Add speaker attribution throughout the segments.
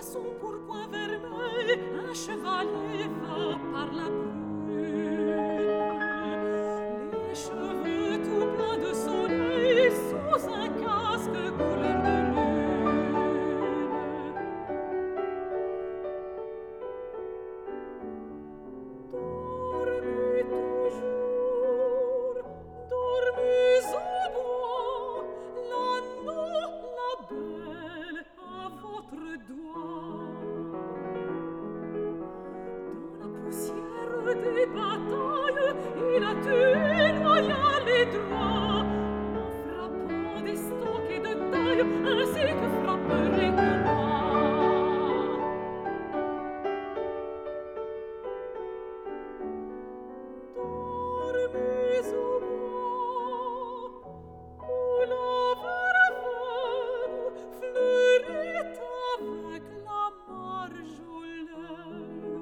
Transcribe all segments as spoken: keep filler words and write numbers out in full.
Speaker 1: son pourpoint vermeil, un chevalier va par la brune. Les cheveux tout pleins de soleil, sous un casque couleur de lune. Dormez toujours, dormez au bois, l'anneau, la belle, à votre doigt. Dans la poussière des batailles, il a tué loyal et droit, en frappant d'estoc et de taille, ainsi que frapperait un roi. Dormez au bois, où la verveine fleurit avec la marjolaine.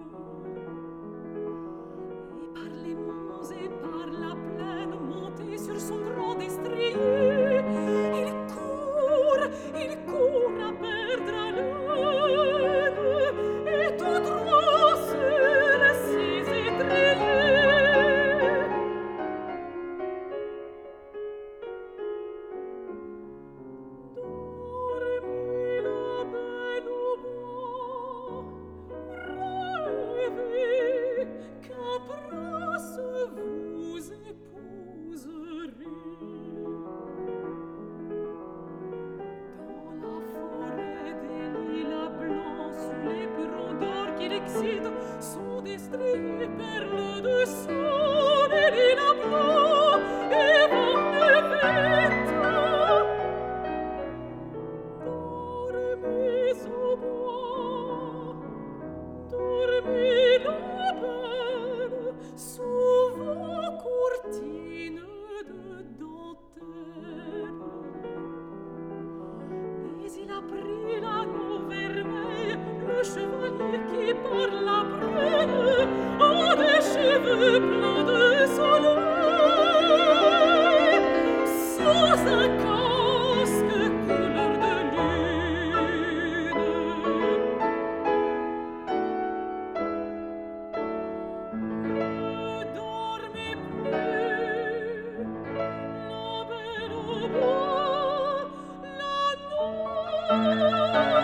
Speaker 1: Et par les monts et par la plaine, monté sur son grand destrier, il court, il court à perdre haleine, et tout droit sur ses étriers. Dormez la belle au bois, rêvez qu'un prince vous épouserait. Dans la forêt des lilas blancs, sous les perrons d'or qu'il excite, son destrier perle de sang, les lilas blancs évoquent le vêtement. Dormez au bois, dormez la belle, sous vos courtines de dentelle. Mais il a pris l'anneau vermeil, le chevalier qui par la Brune a des cheveux pleins de soleil, sous un casque couleur de lune. Ne dormez plus, la belle au bois, la nuit